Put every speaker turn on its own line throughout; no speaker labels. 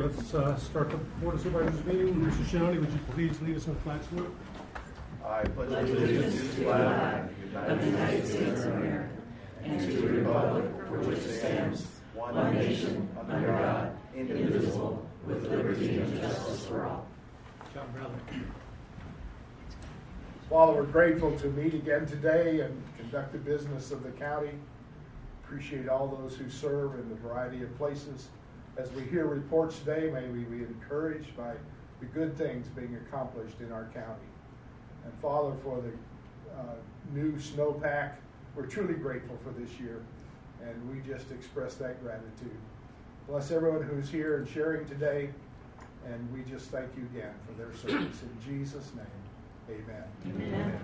let's start the Board of Supervisors meeting. Mr. Shinoni, would you please lead us in the flag salute?
I pledge allegiance to the flag of the United States of America and to the republic for which it stands, one nation, under God, indivisible, with liberty and justice for all.
John Bradley.
Father, we're grateful to meet again today and conduct the business of the county. Appreciate all those who serve in the variety of places. As we hear reports today, may we be encouraged by the good things being accomplished in our county. And Father, for the new snowpack, we're truly grateful for this year, and we just express that gratitude. Bless everyone who's here and sharing today, and we just thank you again for their service. In Jesus' name, amen.
Amen.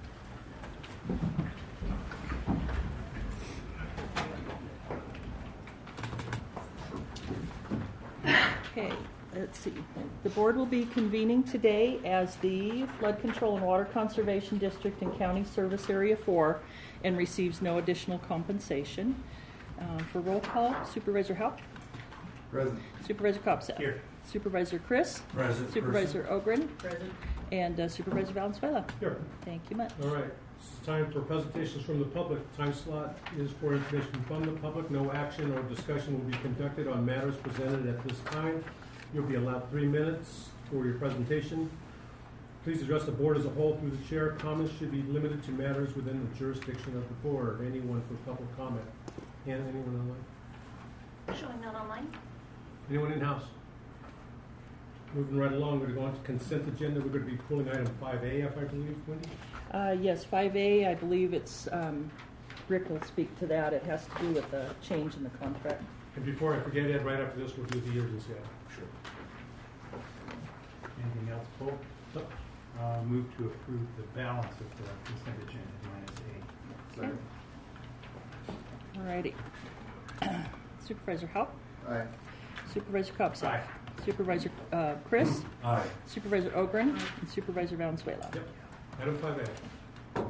Okay, let's see. The board will be convening today as the Flood Control and Water Conservation District in County Service Area 4 and receives no additional compensation. For roll call, Supervisor Haupt.
Present.
Supervisor Kopseth.
Here.
Supervisor Chris.
Present.
Supervisor Ogren.
Present.
And Supervisor Valenzuela.
Here.
Thank you much.
All right. It's time for presentations from the public. Time slot is for information from the public. No action or discussion will be conducted on matters presented at this time. You'll be allowed 3 minutes for your presentation. Please address the board as a whole through the chair. Comments should be limited to matters within the jurisdiction of the board. Anyone for public comment? And anyone online?
Showing none online.
Anyone in-house? Moving right along, we're going to go on to consent agenda. We're going to be pulling item 5A, if I believe, Wendy?
Yes, 5A, I believe it's, Rick will speak to that. It has to do with the change in the contract.
And before I forget, Ed, right after this, we'll do the urgency item.
Sure. Anything else, Paul?
No.
Move to approve the balance of the consent agenda, -A.
Alrighty. Supervisor Haupt.
Aye.
Supervisor Kopseth.
Aye.
Supervisor Chris.
Aye.
Supervisor Ogren. And Supervisor Valenzuela.
Yep. Item 5A.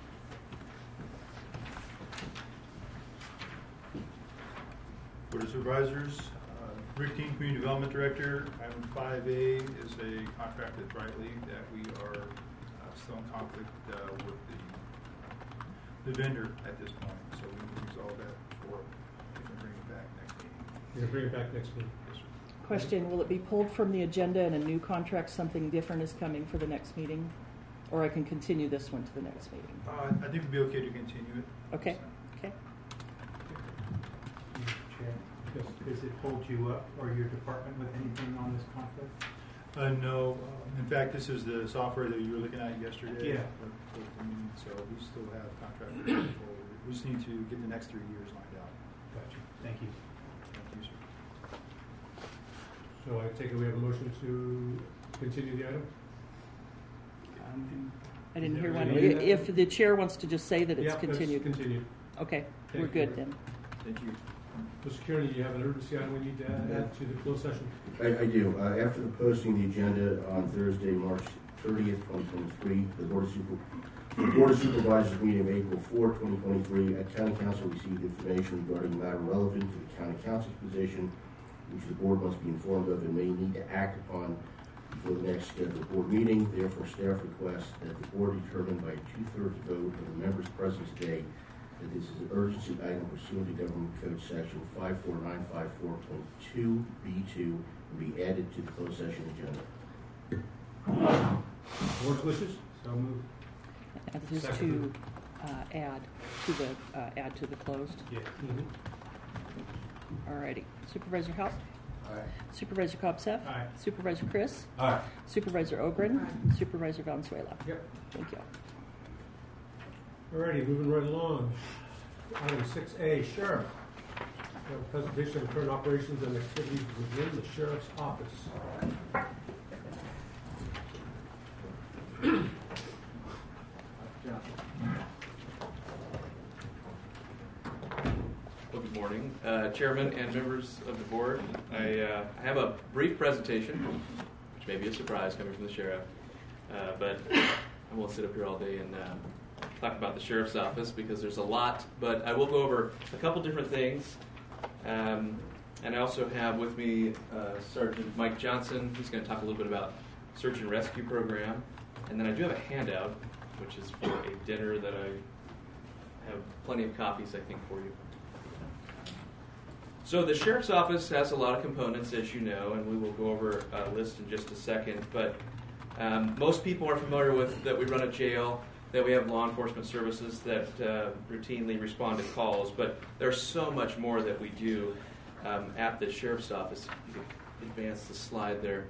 Board of Supervisors, Rick King, Community Development Director. Item 5A is a contract with Brightly that we are still in conflict with the vendor at this point. So we need to resolve that before we can bring it back next meeting.
You're going to bring it back next meeting.
Yes, sir.
Question, will it be pulled from the agenda and a new contract, something different is coming for the next meeting? Or I can continue this one to the next meeting?
I think it'd be okay to continue it.
Okay, okay.
Chair,
Yes.
does it hold you up or your department with anything on this conflict?
No. In fact, this is the software that you were looking at yesterday.
Yeah.
So we still have contract moving forward. We just need to get the next 3 years lined out.
Gotcha. Thank you.
Thank you, sir.
So I take it we have a motion to continue the item?
I didn't hear one.
Yeah.
If the chair wants to just say that it's
Yeah,
continued.
let's continue.
Okay,
Thank
we're
you.
good then.
Thank you.
Mr. Kearney, do you have an urgency item we need to add to the closed session?
I do. After the posting the agenda on Thursday, March 30th, 2023, the Board of Supervisors meeting of April 4, 2023, at County Council received information regarding a matter relevant to the County Council's position, which the Board must be informed of and may need to act upon before the next scheduled Board meeting. Therefore, staff requests that the Board determine by a 2/3 vote of the members present today that this is an urgency item pursuant to Government Code Section 54954.2B2 and be added to the closed session agenda.
Board's wishes? So moved.
And this to
Second.
add to the closed.
Yeah.
Alrighty. Supervisor Haupt.
Aye.
Supervisor Kopseth.
Aye.
Supervisor Chris.
Aye.
Supervisor Ogren. And Supervisor Valenzuela.
Yep.
Thank you.
Alrighty, moving right along. Item 6A, Sheriff. We have a presentation of current operations and activities within the Sheriff's Office.
Well, good morning, Chairman and members of the board. I have a brief presentation, which may be a surprise coming from the sheriff, but I won't sit up here all day and talk about the sheriff's office because there's a lot, but I will go over a couple different things. And I also have with me Sergeant Mike Johnson. He's going to talk a little bit about search and rescue program. And then I do have a handout, which is for a dinner that I have plenty of copies, I think, for you. So the Sheriff's Office has a lot of components, as you know, and we will go over a list in just a second. But most people are familiar with that we run a jail, that we have law enforcement services that routinely respond to calls. But there's so much more that we do at the Sheriff's Office. You can advance the slide there.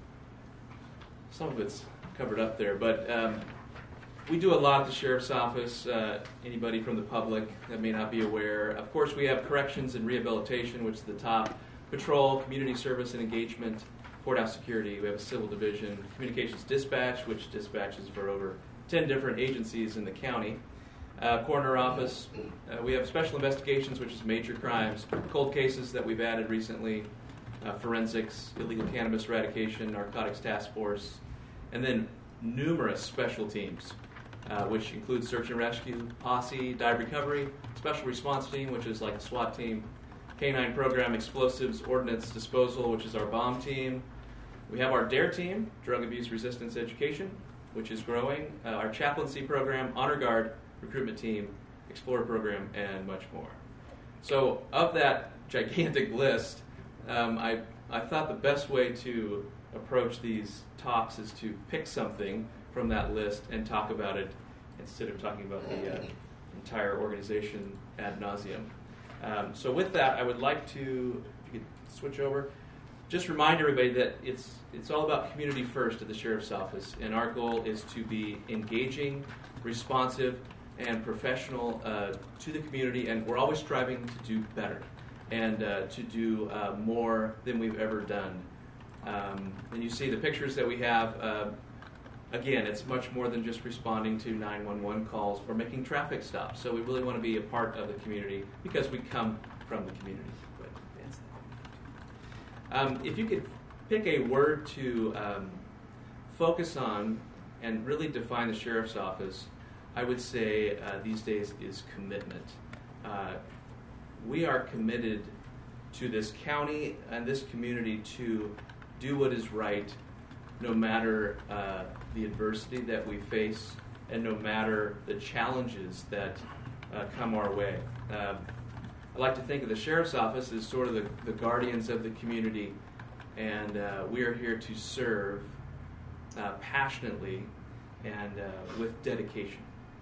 Some of it's covered up there, but we do a lot at the Sheriff's Office. Anybody from the public that may not be aware. Of course, we have corrections and rehabilitation, which is the top. Patrol, community service and engagement, courthouse security. We have a civil division, communications dispatch, which dispatches for over 10 different agencies in the county. Coroner office. We have special investigations, which is major crimes, cold cases that we've added recently, forensics, illegal cannabis eradication, narcotics task force, and then numerous special teams, which include search and rescue, posse, dive recovery, special response team, which is like a SWAT team, canine program, explosives, ordnance disposal, which is our bomb team. We have our DARE team, drug abuse resistance education, which is growing, our chaplaincy program, honor guard, recruitment team, explorer program, and much more. So of that gigantic list, I thought the best way to approach these talks is to pick something from that list and talk about it instead of talking about the entire organization ad nauseum. So with that, I would like to, if you could switch over, just remind everybody that it's all about community first at the Sheriff's Office, and our goal is to be engaging, responsive, and professional to the community, and we're always striving to do better and to do more than we've ever done. And you see the pictures that we have. Again, it's much more than just responding to 911 calls or making traffic stops. So we really want to be a part of the community because we come from the community. If you could pick a word to focus on and really define the Sheriff's Office, I would say these days is commitment. We are committed to this county and this community to do what is right, no matter the adversity that we face and no matter the challenges that come our way. I like to think of the Sheriff's Office as sort of the guardians of the community, and we are here to serve passionately and with dedication.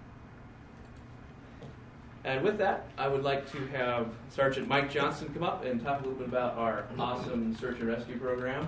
And with that, I would like to have Sergeant Mike Johnson come up and talk a little bit about our awesome search and rescue program.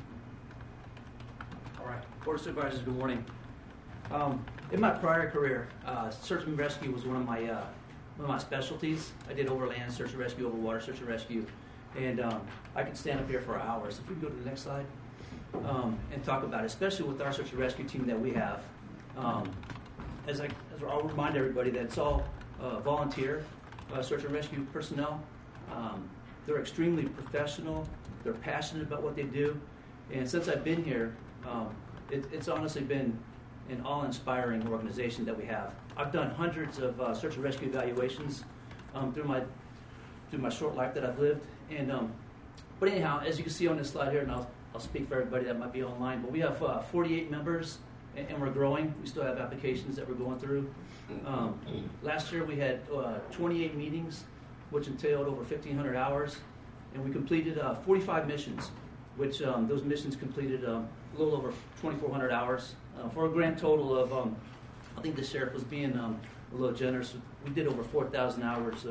All right. Board of Supervisors, good morning. In my prior career, search and rescue was one of my specialties. I did overland search and rescue, overwater search and rescue, and I could stand up here for hours. If we go to the next slide, and talk about it, especially with our search and rescue team that we have. As I'll remind everybody that it's all volunteer search and rescue personnel. They're extremely professional. They're passionate about what they do, and since I've been here, it's honestly been an awe-inspiring organization that we have. I've done hundreds of search and rescue evaluations through my short life that I've lived. And but anyhow, as you can see on this slide here, and I'll speak for everybody that might be online, but we have 48 members, and we're growing. We still have applications that we're going through. Last year we had 28 meetings, which entailed over 1,500 hours, and we completed 45 missions, which those missions completed a little over 2,400 hours, for a grand total of, I think the sheriff was being a little generous. We did over 4,000 hours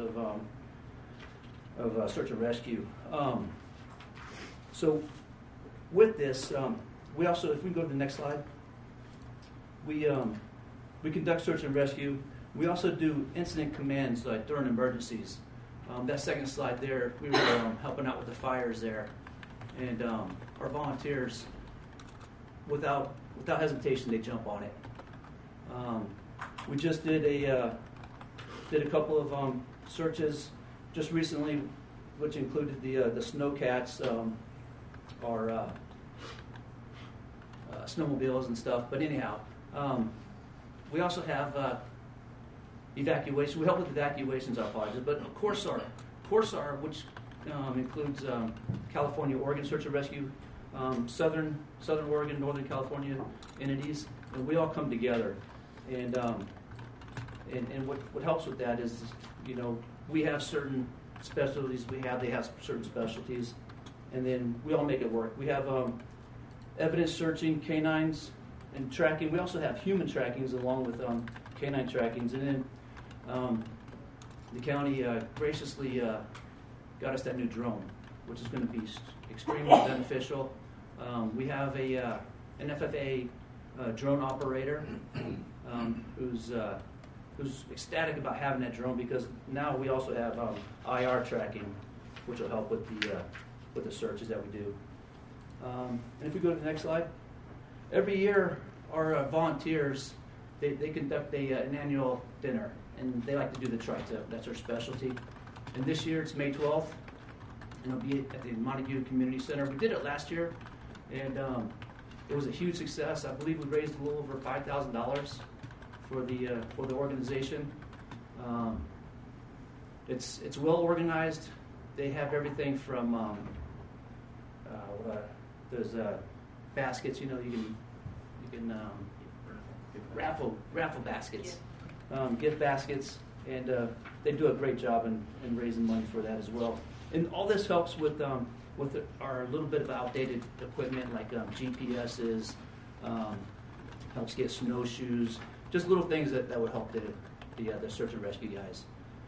of search and rescue. So with this, we also, if we go to the next slide, we conduct search and rescue. We also do incident commands like during emergencies. That second slide there, we were helping out with the fires there. And our volunteers, without hesitation, they jump on it. We just did a couple of searches just recently, which included the snowcats, our snowmobiles and stuff. But anyhow, we also have evacuation. We help with evacuations, I apologize. But CORSAR, which includes California, Oregon Search and Rescue, Southern Oregon, Northern California entities, and we all come together. And what helps with that is, we have certain specialties. They have certain specialties, and then we all make it work. We have evidence searching, canines, and tracking. We also have human trackings along with canine trackings, and then the county graciously got us that new drone, which is going to be extremely beneficial. We have an FFA drone operator who's ecstatic about having that drone, because now we also have IR tracking, which will help with the searches that we do. And if we go to the next slide, every year our volunteers they conduct an annual dinner, and they like to do the tri-tip. That's their specialty. And this year it's May 12th, and it'll be at the Montague Community Center. We did it last year, and it was a huge success. I believe we raised a little over $5,000 for the organization. It's well organized. They have everything from there's baskets. You can raffle baskets, gift baskets, and they do a great job in raising money for that as well. And all this helps with our little bit of outdated equipment, like GPSs, helps get snowshoes, just little things that would help the search and rescue guys.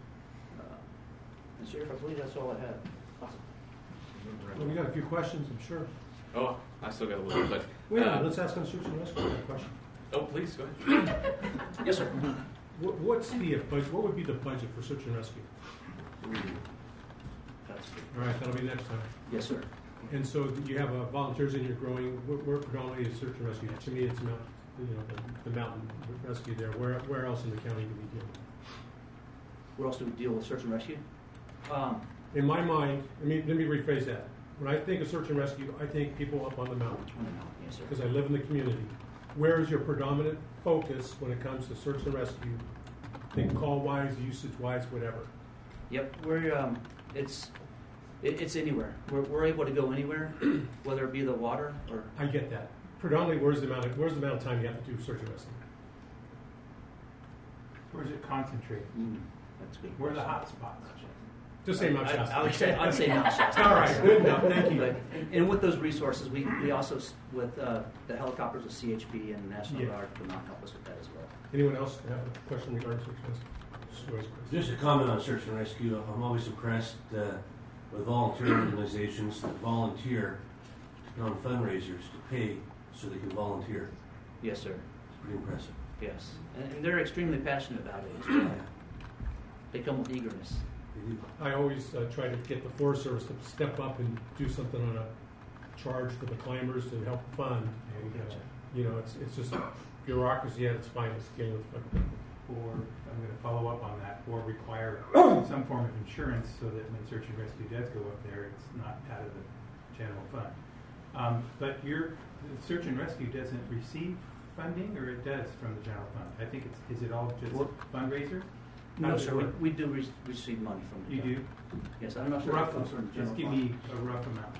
And Sheriff, I believe that's all I have. Awesome.
Well, we got a few questions, I'm sure.
Oh, I still got a little bit, but
Wait a minute, let's ask on search and rescue a question.
oh, please go ahead.
Yes, sir.
What's the budget? What would be the budget for search and rescue?
That's good.
All right, that'll be next time.
Yes, sir.
And so you have volunteers in your growing. We're predominantly a search and rescue. To me, it's the mountain rescue there. Where else in the county do we deal?
Where else do we deal with search and rescue?
In my mind, let me rephrase that. When I think of search and rescue, I think people up on the mountain.
Yes, sir.
Because I live in the community. Where is your predominant focus when it comes to search and rescue? Think call-wise, usage-wise, whatever.
Yep, we're it's anywhere. We're able to go anywhere, whether it be the water or.
I get that. Predominantly, where's the amount of time you have to do search and rescue?
Where's it concentrated?
That's good.
Where are the hot spots?
Just say Mount Shasta.
I'd say Mount Shasta.
All right, good enough. Thank you.
But, and with those resources, we also with the helicopters with CHP and the National Guard come out and help us with that as well.
Anyone else have a question regarding search and rescue?
Just a comment on search and rescue. I'm always impressed with volunteer organizations that volunteer to go on fundraisers to pay so they can volunteer.
Yes, sir.
It's pretty impressive.
Yes, and they're extremely passionate about it as well. They come with eagerness.
I always try to get the Forest Service to step up and do something on a charge to the climbers to help fund. And, it's just bureaucracy at its finest. Dealing with
Or I'm going to follow up on that, or require some form of insurance so that when search and rescue does go up there, it's not out of the general fund. But your search and rescue doesn't receive funding, or it does from the general fund? I think is it all just fundraiser?
No, sir. We do receive money from the
You do?
Yes, I'm not sure.
Roughly.
If from the general
Just give
fund.
me a rough amount.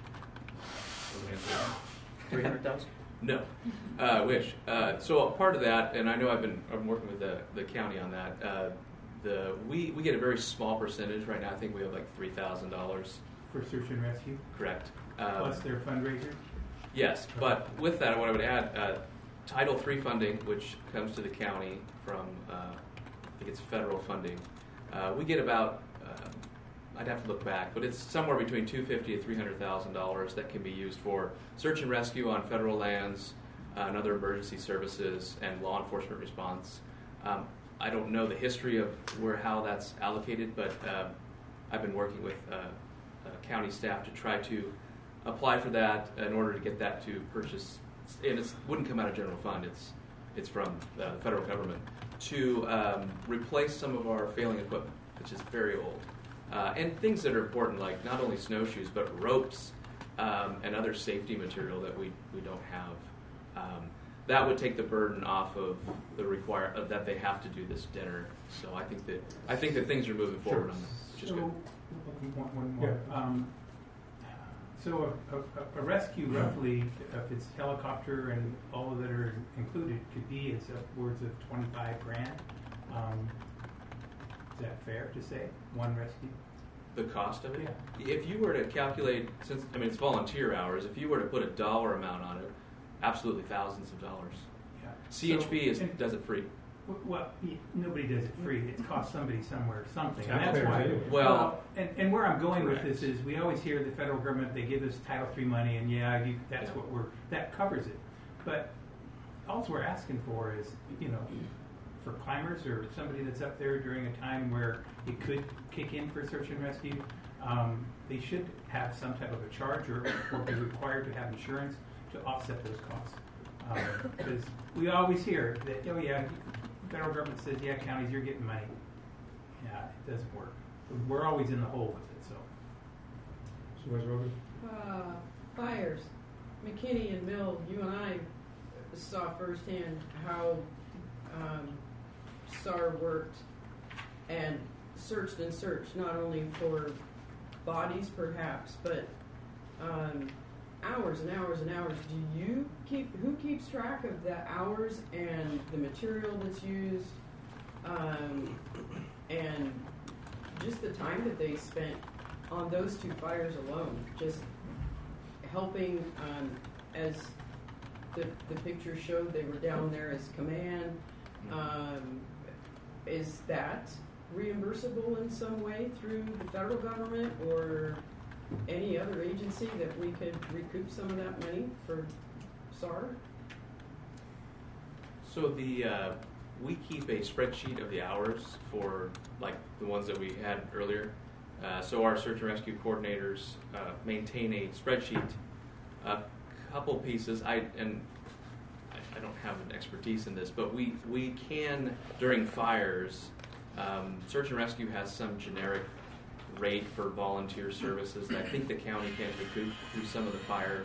300,000.
No, I wish. So a part of that, and I know I'm working with the county on that. We get a very small percentage right now. I think we have like $3,000.
For search and rescue?
Correct.
Plus their fundraisers?
Yes, but with that, what I would add, Title III funding, which comes to the county from, I think it's federal funding. We get about, I'd have to look back, but it's somewhere between $250,000 to $300,000 that can be used for search and rescue on federal lands, and other emergency services, and law enforcement response. I don't know the history of how that's allocated, but I've been working with county staff to try to apply for that in order to get that to purchase, and it wouldn't come out of general fund. It's from the federal government to replace some of our failing equipment, which is very old, and things that are important, like not only snowshoes but ropes and other safety material that we don't have. That would take the burden off of that they have to do this dinner. So I think that things are moving forward on this, which is good.
One more.
Yeah.
So a rescue, roughly, if it's helicopter and all of that are included, could be as upwards of $25,000. Is that fair to say? One rescue?
The cost of it?
Yeah.
If you were to calculate, it's volunteer hours, if you were to put a dollar amount on it, absolutely thousands of dollars.
Yeah.
CHP does it free.
Well, nobody does it free. It costs somebody somewhere something. And
Taxpayers
that's why.
anyway.
Well,
and where I'm going
correct.
with this is, we always hear the federal government, they give us Title III money, and that's
Yeah.
what that covers it. But all we're asking for is, for climbers or somebody that's up there during a time where it could kick in for search and rescue, they should have some type of a charge or be required to have insurance to offset those costs. Because we always hear that, the federal government says, counties, you're getting money. Yeah, it doesn't work. We're always in the hole with it, so.
Supervisor Rogan?
Fires. McKinney and Mill, you and I saw firsthand how SAR worked and searched, not only for bodies perhaps, but hours and hours and hours. Who keeps track of the hours and the material that's used, and just the time that they spent on those two fires alone, just helping, as the picture showed, they were down there as command. Is that reimbursable in some way through the federal government or any other agency that we could recoup some of that money for SAR?
So we keep a spreadsheet of the hours for like the ones that we had earlier. So our search and rescue coordinators maintain a spreadsheet. A couple pieces. I don't have an expertise in this, but we can, during fires, search and rescue has some generic rate for volunteer services that I think the county can recoup through some of the fire.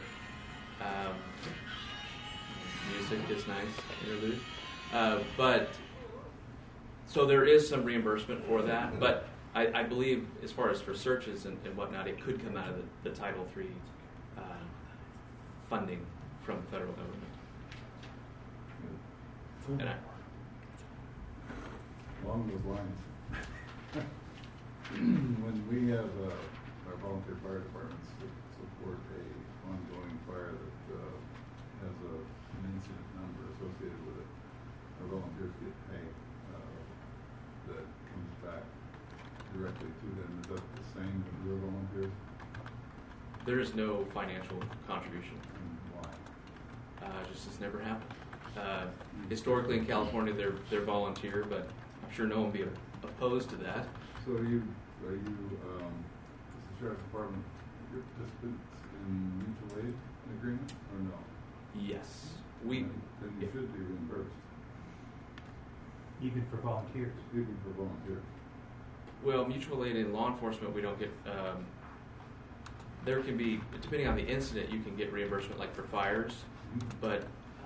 Music is nice, interlude. But so there is some reimbursement for that, but I believe as far as for searches and whatnot, it could come out of the Title III funding from the federal government. And
along those lines, when we have our volunteer fire departments that support a ongoing fire that has an incident number associated with it, our volunteers get paid that comes back directly to them. Is that the same with your volunteers?
there is no financial contribution.
Why?
Just has never happened. Historically in California, they're volunteer, but I'm sure no one would be opposed to that.
So are you as the sheriff's department, you're participants in mutual aid agreement or no?
Yes,
Then you should be reimbursed,
Even for volunteers.
even for volunteers.
Well, mutual aid in law enforcement, we don't get. There can be, depending on the incident, you can get reimbursement, like for fires, but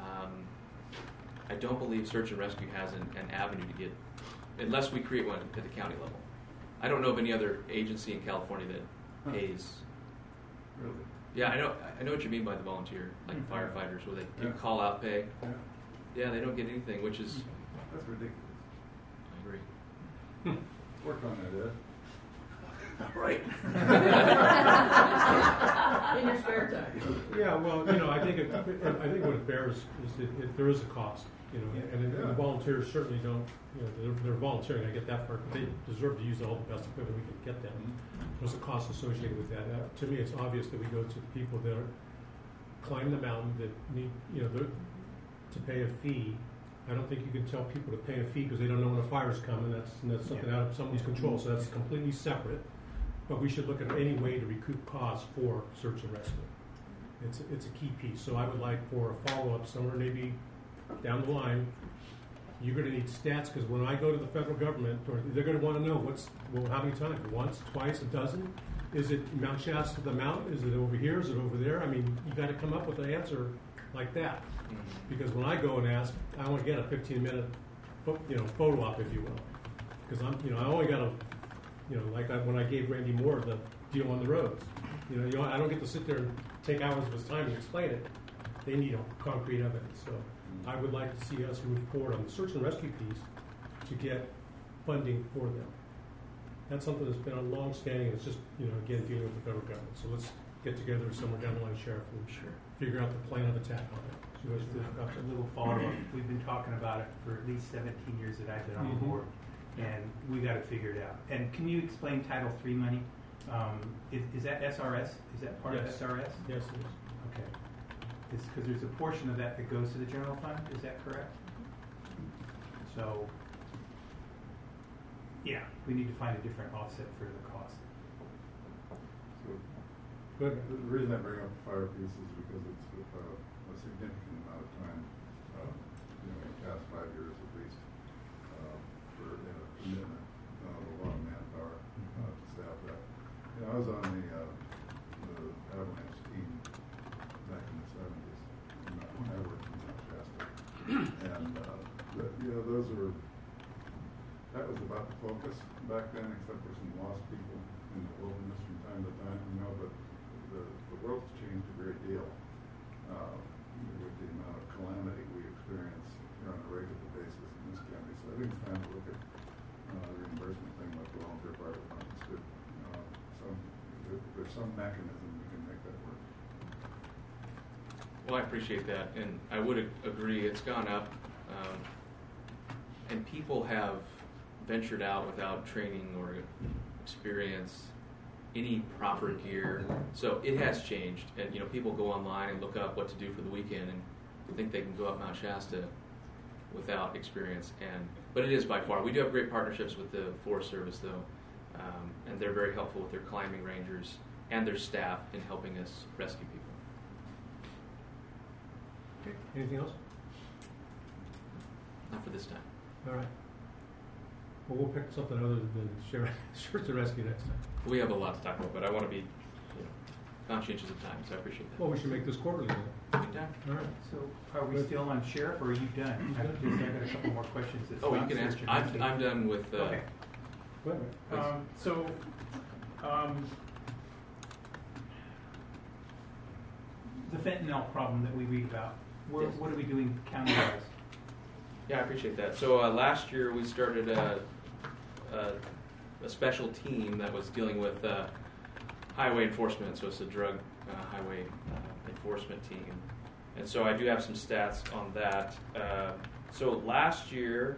I don't believe search and rescue has an avenue to get, unless we create one at the county level. I don't know of any other agency in California that pays.
Really?
Yeah, I know what you mean by the volunteer, like firefighters, where they
Yeah.
get call out pay.
Yeah.
Yeah, they don't get anything, which is,
That's ridiculous.
I agree.
Work on that, Ed.
Right.
In your spare time.
Yeah, well, I think what it bears is that there is a cost, and the volunteers certainly don't, they're volunteering, I get that part, but they deserve to use all the best equipment we can get them. There's a cost associated with that. To me, it's obvious that we go to the people that climb the mountain, that need, to pay a fee. I don't think you can tell people to pay a fee because they don't know when a fire's coming. That's something out of somebody's control, so that's completely separate. But we should look at any way to recoup costs for search and rescue. It's a key piece. So I would like for a follow-up somewhere maybe down the line. You're going to need stats because when I go to the federal government, they're going to want to know how many times? Once, twice, a dozen? Is it Mount Shasta the mountain? Is it over here? Is it over there? I mean, you got to come up with an answer like that. Because when I go and ask, I want to get a 15-minute, photo op, if you will. Because I only got when I gave Randy Moore the deal on the roads. I don't get to sit there and take hours of his time to explain it. They need concrete evidence. So I would like to see us move forward on the search and rescue piece to get funding for them. That's something that's been a long-standing. It's just, again, dealing with the federal government. So let's get together somewhere down the line, Sheriff, and figure out the plan of attack on it.
Just a little follow-up. We've been talking about it for at least 17 years that I've been on the board, and we got to figure it out. And can you explain Title III money? Is that SRS? Is that part of SRS?
Yes, it is.
Okay. It's because there's a portion of that that goes to the general fund. Is that correct? So, yeah, we need to find a different offset for the cost.
So,
Good.
the reason I bring up the fire piece is because it's a significant amount of time, in the past 5 years at least, for commitment, a lot of manpower to staff that. I was on the avalanche team back in the 70s. I worked in Mount Shasta, and that was about the focus back then, except for some lost people in the wilderness from time to time. But the world's changed a great deal with the amount of calamity we experience on a regular basis in this county. So I think it's time to look at the reimbursement thing like the volunteer fire departments do. There's some mechanism we can make that work.
Well, I appreciate that, and I would agree it's gone up, and people have ventured out without training or experience, any proper gear. So it has changed, and people go online and look up what to do for the weekend and think they can go up Mount Shasta without experience. But it is by far. We do have great partnerships with the Forest Service, though, and they're very helpful with their climbing rangers and their staff in helping us rescue people.
Okay. Anything else?
Not for this time.
All right. Well, we'll pick something other than search and rescue next time.
We have a lot to talk about, but I want to be conscientious of time, so I appreciate that.
Well, we should make this quarterly then.
Anytime.
All right.
So are we still on Sheriff, or are you done? I got a couple more questions. That's
Oh, you
not
can
search
answer.
and rescue.
I'm done with.
Okay.
Go ahead.
The fentanyl problem that we read about,
Yes.
what are we doing county-wise?
Yeah, I appreciate that. So last year we started a special team that was dealing with highway enforcement. So it's a drug highway enforcement team. And so I do have some stats on that. So last year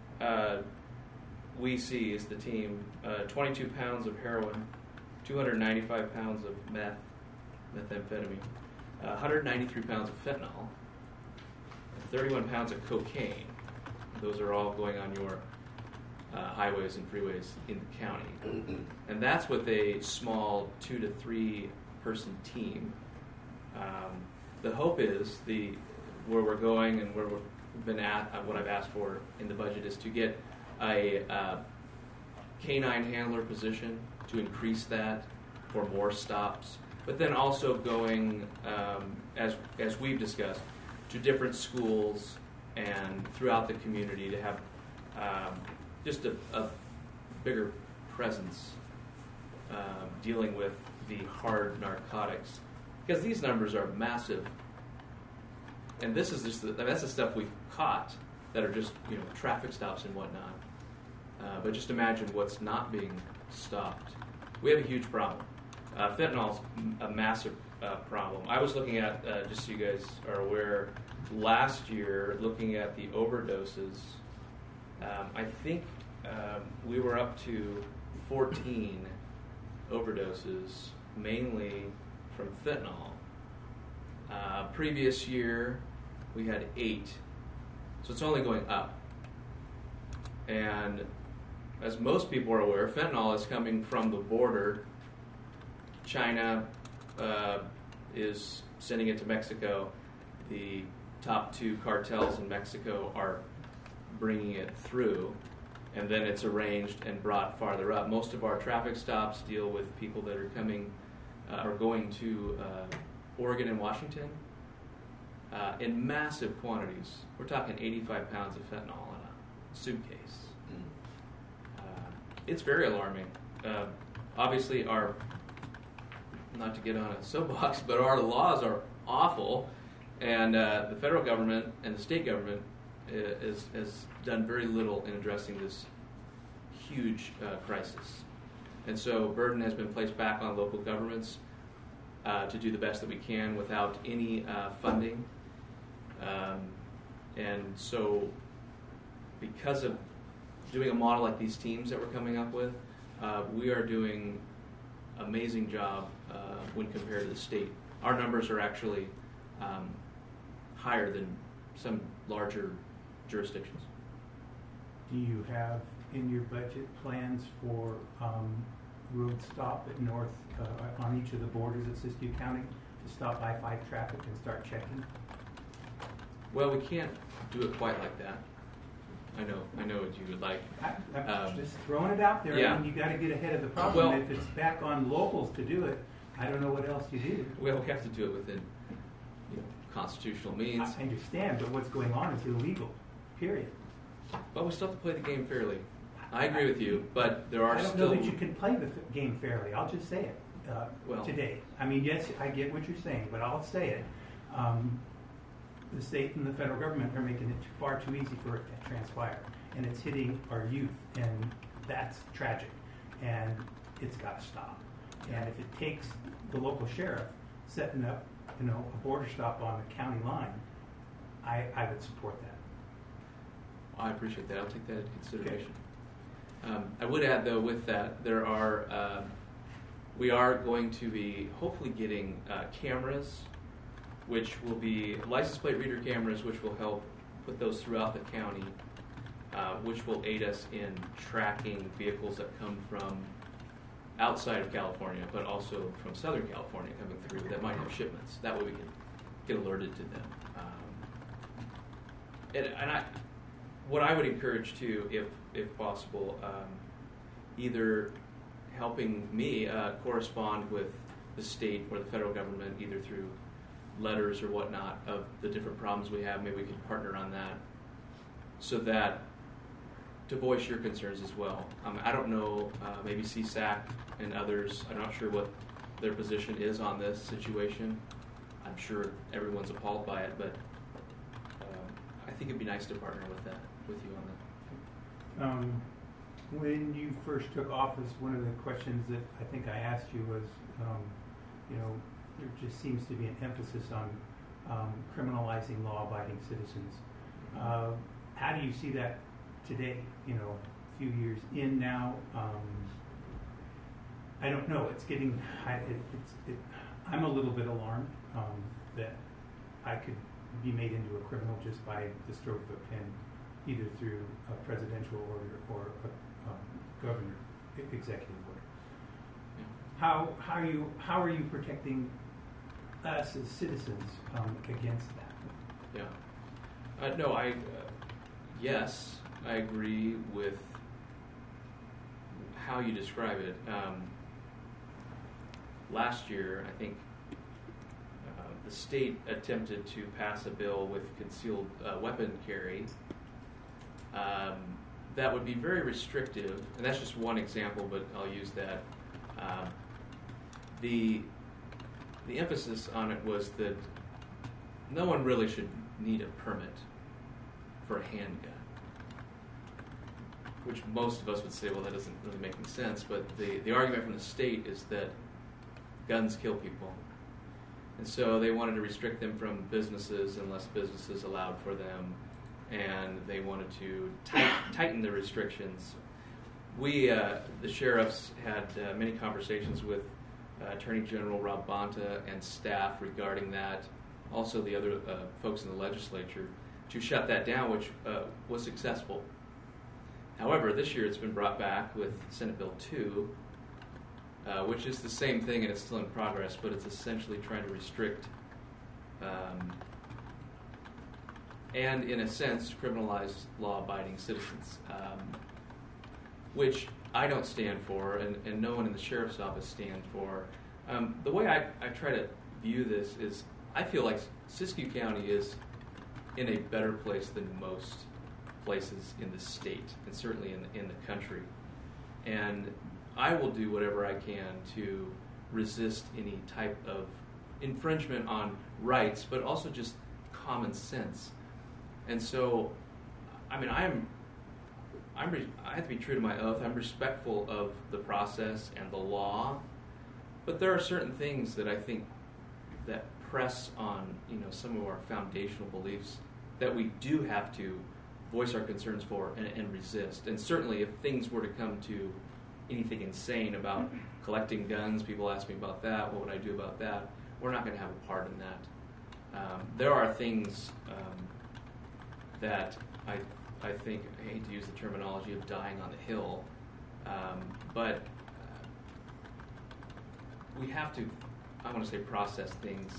we seized, the team, 22 pounds of heroin, 295 pounds of methamphetamine, 193 pounds of fentanyl, 31 pounds of cocaine. Those are all going on your highways and freeways in the county. And that's with a small 2 to 3 person team. The hope is where we're going and where we've been at, what I've asked for in the budget is to get a canine handler position, to increase that for more stops, but then also going, as we've discussed, to different schools and throughout the community to have just a bigger presence dealing with the hard narcotics, because these numbers are massive, and this is just that's the stuff we've caught that are just traffic stops and whatnot. But just imagine what's not being stopped. We have a huge problem. Fentanyl's a massive problem. I was looking at, just so you guys are aware, last year, looking at the overdoses, I think we were up to 14 overdoses, mainly from fentanyl. Previous year, we had 8. So it's only going up. And as most people are aware, fentanyl is coming from the border. China is sending it to Mexico. The top 2 cartels in Mexico are bringing it through, and then it's arranged and brought farther up. Most of our traffic stops deal with people that are coming or going to Oregon and Washington in massive quantities. We're talking 85 pounds of fentanyl in a suitcase. It's very alarming. obviously our, not to get on a soapbox, but our laws are awful, and the federal government and the state government has done very little in addressing this huge crisis. And so burden has been placed back on local governments to do the best that we can without any funding. And so because of doing a model like these teams that we're coming up with, we are doing an amazing job when compared to the state. Our numbers are actually higher than some larger jurisdictions.
Do you have in your budget plans for road stop at north on each of the borders of Siskiyou County to stop I-5 traffic and start checking?
Well, we can't do it quite like that. I know what you would like.
I'm just throwing it out there.
Yeah.
I mean, you got to get ahead of the problem.
Well,
if it's back on locals to do it, I don't know what else you do.
Well, we have to do it within constitutional means.
I understand, but what's going on is illegal, period.
But we still have to play the game fairly. I agree with you, but there are
I don't
still...
know that you can play the game fairly. I'll just say it today. I mean, yes, I get what you're saying, but I'll say it. The state and the federal government are making it far too easy for it to transpire, and it's hitting our youth, and that's tragic, and it's got to stop. And if it takes the local sheriff setting up, a border stop on the county line, I would support that.
I appreciate that. I'll take that into consideration. Okay. I would add, though, with that, we are going to be hopefully getting cameras, which will be license plate reader cameras, which will help put those throughout the county, which will aid us in tracking vehicles that come from outside of California, but also from Southern California coming through that might have shipments. That way we can get alerted to them. What I would encourage too, if possible, either helping me correspond with the state or the federal government, either through letters or whatnot of the different problems we have. Maybe we can partner on that, so that to voice your concerns as well. I don't know, maybe CSAC and others, I'm not sure what their position is on this situation. I'm sure everyone's appalled by it, but I think it'd be nice to partner with you on that.
When you first took office, one of the questions that I think I asked you was, there just seems to be an emphasis on criminalizing law-abiding citizens. How do you see that today? A few years in now, I don't know. It's getting. I'm a little bit alarmed that I could be made into a criminal just by the stroke of a pen, either through a presidential order or a governor executive order.
Yeah.
How are you protecting us as citizens against that?
Yeah. No, yes, I agree with how you describe it. Last year, I think the state attempted to pass a bill with concealed weapon carry that would be very restrictive, and that's just one example, but I'll use that. The emphasis on it was that no one really should need a permit for a handgun, which most of us would say, well, that doesn't really make any sense, but the argument from the state is that guns kill people. And so they wanted to restrict them from businesses unless businesses allowed for them, and they wanted to tighten the restrictions. We, the sheriffs, had many conversations with Attorney General Rob Bonta and staff regarding that, also the other folks in the legislature, to shut that down, which was successful. However, this year it's been brought back with Senate Bill 2, which is the same thing, and it's still in progress, but it's essentially trying to restrict and, in a sense, criminalize law-abiding citizens, which I don't stand for, and no one in the sheriff's office stands for. The way I try to view this is, I feel like Siskiyou County is in a better place than most places in the state, and certainly in the country. And I will do whatever I can to resist any type of infringement on rights, but also just common sense. And so, I mean, I have to be true to my oath. I'm respectful of the process and the law, but there are certain things that I think that press on, some of our foundational beliefs that we do have to voice our concerns for and resist. And certainly, if things were to come to anything insane about collecting guns, people ask me about that. What would I do about that? We're not going to have a part in that. There are things that I think, I hate to use the terminology of dying on the hill, but we have to, I want to say, process things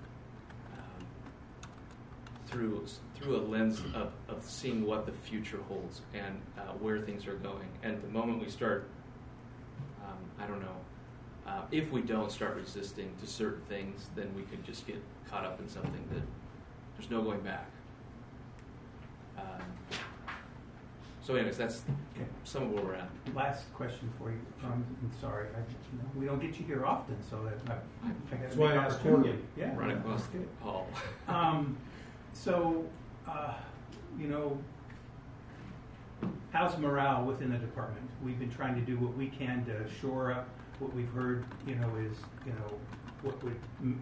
through a lens of seeing what the future holds and where things are going. And the moment we start, I don't know, if we don't start resisting to certain things, then we could just get caught up in something that there's no going back. So anyways, that's some of where we're at.
Last question for you. I'm sorry, we don't get you here often, so that I got
That's
to
why
make
I asked
opportunity.
for
Yeah,
Right across
that's
the
good.
hall.
How's morale within the department? We've been trying to do what we can to shore up what we've heard, is what would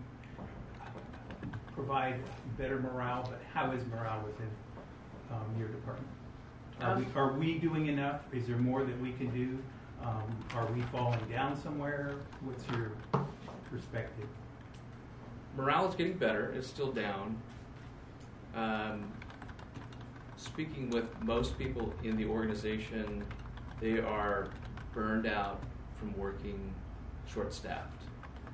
provide better morale, but how is morale within your department? Are we doing enough? Is there more that we can do? Are we falling down somewhere? What's your perspective?
Morale is getting better. It's still down. Speaking with most people in the organization, they are burned out from working short-staffed.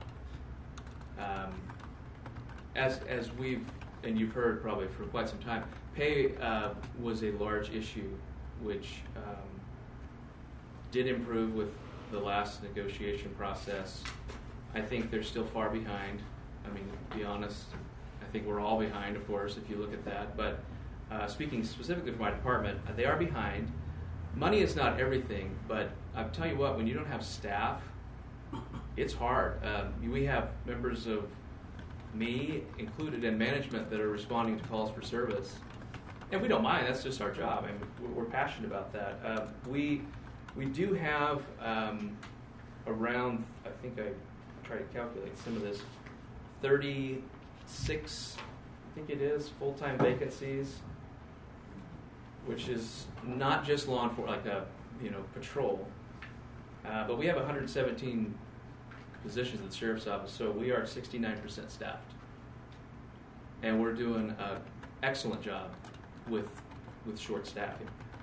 As we've, and you've heard probably for quite some time, pay was a large issue, which did improve with the last negotiation process. I think they're still far behind. I mean, to be honest, I think we're all behind, of course, if you look at that. But speaking specifically for my department, they are behind. Money is not everything, but I'll tell you what, when you don't have staff, it's hard. We have members of me included in management that are responding to calls for service. And we don't mind, that's just our job, and we're passionate about that. We do have around, I think I tried to calculate some of this, 36, I think it is, full-time vacancies, which is not just law enforcement, like a patrol, but we have 117 positions at the sheriff's office, so we are 69% staffed, and we're doing an excellent job with short staffing.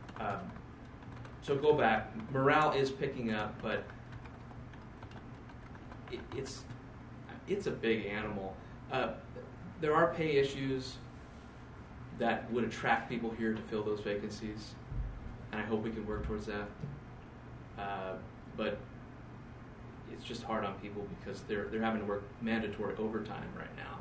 So go back, morale is picking up, but it's a big animal. There are pay issues that would attract people here to fill those vacancies, and I hope we can work towards that. But it's just hard on people because they're having to work mandatory overtime right now.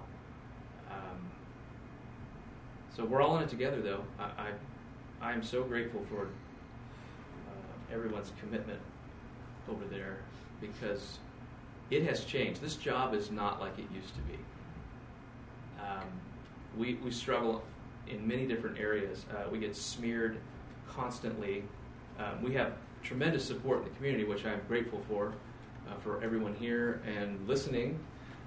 So we're all in it together, though. I am so grateful for everyone's commitment over there because it has changed. This job is not like it used to be. We struggle in many different areas. We get smeared constantly. We have tremendous support in the community, which I'm grateful for everyone here and listening.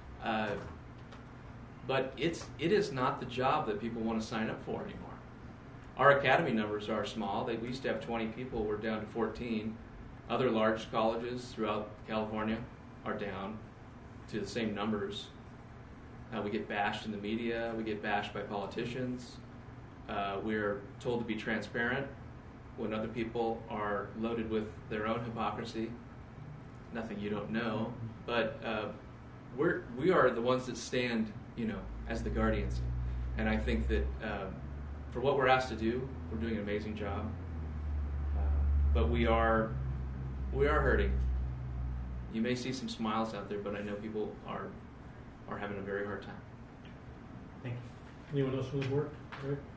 But it is not the job that people want to sign up for anymore. Our academy numbers are small. We used to have 20 people. We're down to 14. Other large colleges throughout California are down to the same numbers. We get bashed in the media. We get bashed by politicians. We're told to be transparent when other people are loaded with their own hypocrisy. Nothing you don't know. But we are the ones that stand, as the guardians. And I think that for what we're asked to do, we're doing an amazing job. But we are hurting. You may see some smiles out there, but I know people are having a very hard time.
Thank you.
Anyone else from the board? All right.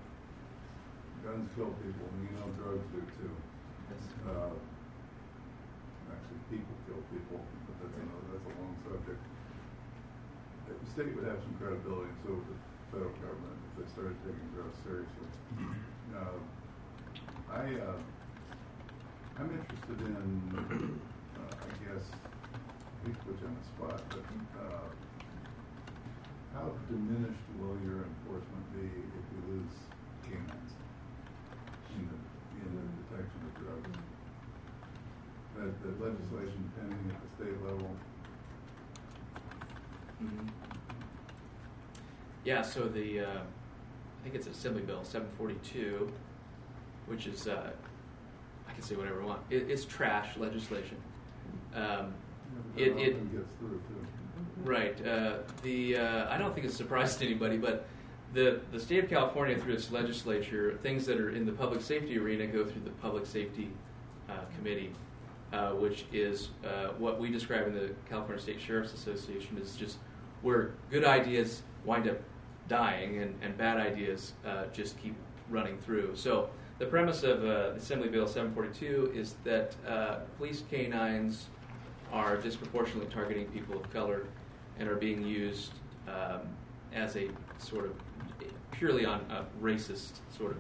Guns kill people, drugs do too.
Yes.
Next. actually people kill people, but that's a long subject. The state would have some credibility, and so would the federal government if they started taking drugs seriously. I'm interested in, I guess, we put you on the spot, but how diminished will your enforcement be if we lose canines in the detection of drugs? The legislation pending at the state level.
Mm-hmm. Yeah, so the I think it's Assembly Bill 742, which is I can say whatever I want. It's trash legislation.
It often gets through too.
Right. I don't think it's a surprise to anybody, but the state of California, through its legislature, things that are in the public safety arena go through the Public Safety Committee, which is what we describe in the California State Sheriff's Association is just where good ideas wind up dying and bad ideas just keep running through. So the premise of Assembly Bill 742 is that police canines are disproportionately targeting people of color and are being used as a sort of purely on racist sort of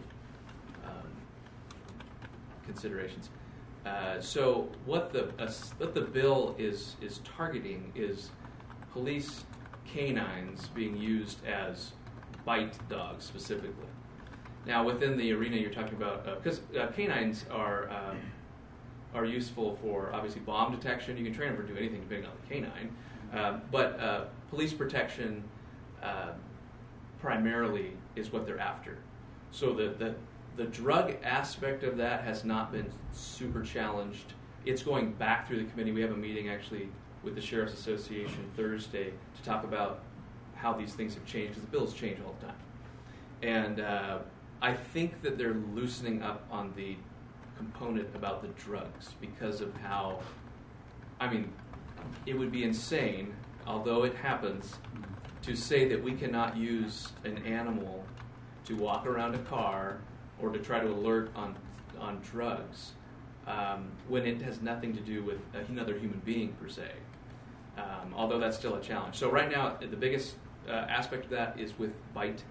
considerations. So what the bill is targeting is police canines being used as bite dogs specifically. Now within the arena you're talking about, because canines are useful for obviously bomb detection. You can train them for do anything depending on the canine, but police protection primarily is what they're after. So the drug aspect of that has not been super challenged. It's going back through the committee. We have a meeting actually with the Sheriff's Association Thursday to talk about how these things have changed, because the bills change all the time. And I think that they're loosening up on the component about the drugs because of how, I mean, it would be insane, although it happens, to say that we cannot use an animal to walk around a car or to try to alert on drugs when it has nothing to do with another human being per se, although that's still a challenge. So right now the biggest aspect of that is with bite,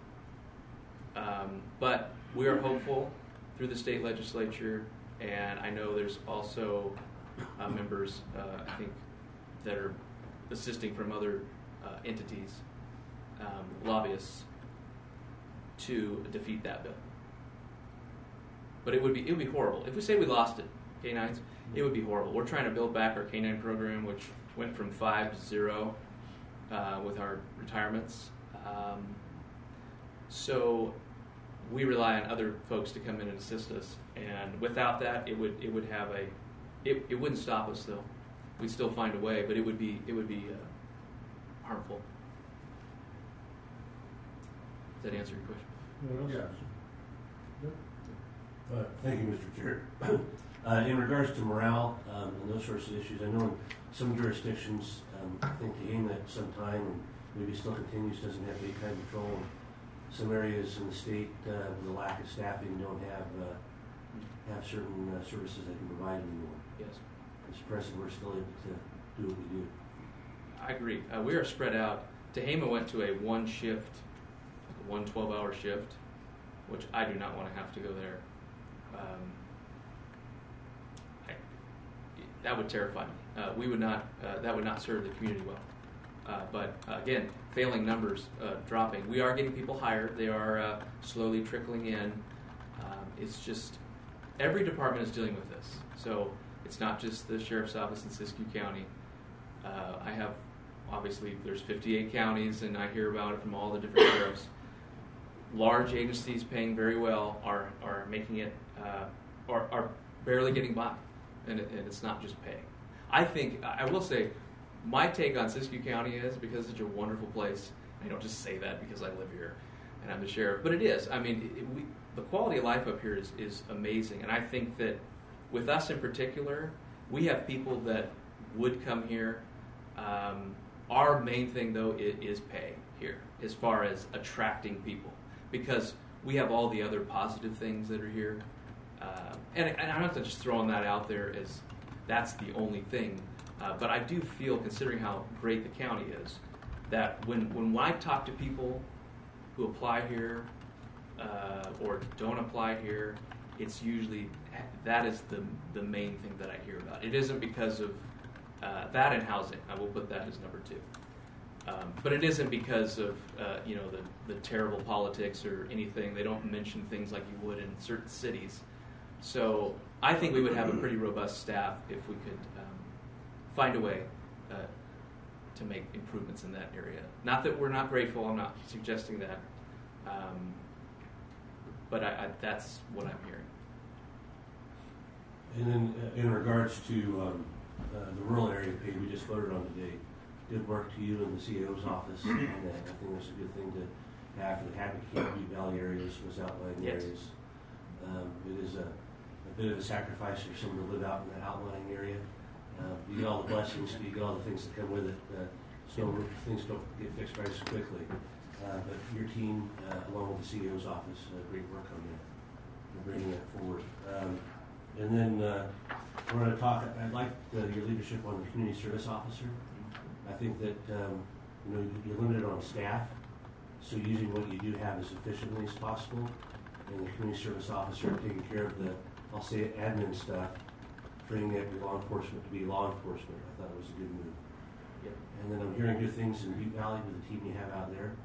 but we are hopeful through the state legislature, and I know there's also members I think that are assisting from other entities, lobbyists, to defeat that bill. But it would be horrible. If we say we lost it, canines, it would be horrible. We're trying to build back our canine program, which went from 5 to 0 with our retirements. So we rely on other folks to come in and assist us. And without that, it wouldn't stop us though. We'd still find a way, but it would be harmful. Does that answer your question?
Yes.
Thank you, Mr. Chair. In regards to morale and those sorts of issues, I know in some jurisdictions, I think Tehama at some time, and maybe still continues, doesn't have daytime patrol. Some areas in the state, with a lack of staffing, don't have certain services they can provide anymore.
Yes.
It's impressive we're still able to do what we do.
I agree. We are spread out. Tehama went to a one shift, like a 12-hour shift, which I do not want to have to go there. That would terrify me. We would not. That would not serve the community well. But again, failing numbers dropping. We are getting people hired. They are slowly trickling in. It's just every department is dealing with this. So it's not just the sheriff's office in Siskiyou County. I have obviously there's 58 counties, and I hear about it from all the different sheriffs. Large agencies paying very well are making it are barely getting by, and it's not just pay. I think I will say my take on Siskiyou County is, because it's such a wonderful place. I don't just say that because I live here and I'm the sheriff, but it is. I mean, the quality of life up here is amazing, and I think that with us in particular, we have people that would come here. Our main thing though is pay here, as far as attracting people, because we have all the other positive things that are here. And I'm not just throwing that out there as that's the only thing. But I do feel, considering how great the county is, that when I talk to people who apply here or don't apply here, it's usually that is the main thing that I hear about. It isn't because of that and housing. I will put that as number 2. But it isn't because of the terrible politics or anything. They don't mention things like you would in certain cities. So I think we would have a pretty robust staff if we could find a way to make improvements in that area. Not that we're not grateful. I'm not suggesting that. But that's what I'm hearing.
And then in regards to the rural area pay we just voted on today, good work to you and the CEO's office on that. I think that's a good thing to have for the Happy Camp Butte Valley areas, those outlying
Yes.
areas. It is a bit of a sacrifice for someone to live out in the outlying area. You get all the blessings, but you get all the things that come with it. So things don't get fixed very so quickly. But your team, along with the CEO's office, great work on that and bringing that forward. And then we're going to talk. I'd like your leadership on the community service officer. I think that you're limited on staff, so using what you do have as efficiently as possible, and the community service officer taking care of the, I'll say it, admin stuff, bringing every law enforcement to be law enforcement. I thought it was a good move.
Yep.
And then I'm hearing good things in Butte Valley with the team you have out there.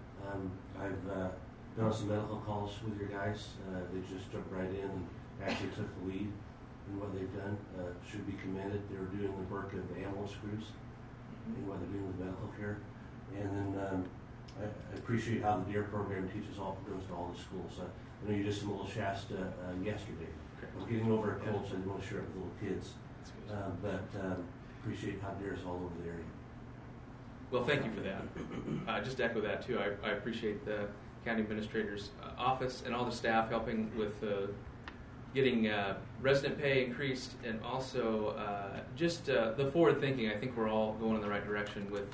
I've done some medical calls with your guys. They just jumped right in and actually took the lead in what they've done. Should be commended. They're doing the work of the ambulance crews and what they're doing with medical care. And then I appreciate how the DARE program teaches goes to all the schools. I know you did some little Shasta yesterday. I'm getting over a cold, so I didn't want to share it with little kids. But appreciate how DARE is all over the area.
Well, thank you for that. Just to echo that too. I appreciate the county administrator's office and all the staff helping with getting resident pay increased, and also just the forward thinking. I think we're all going in the right direction with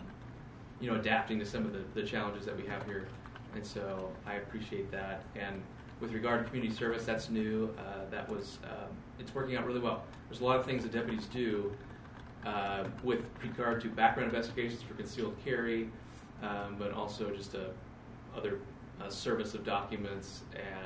adapting to some of the challenges that we have here, and so I appreciate that. And with regard to community service, that's new. That was it's working out really well. There's a lot of things that deputies do with regard to background investigations for concealed carry, but also just other service of documents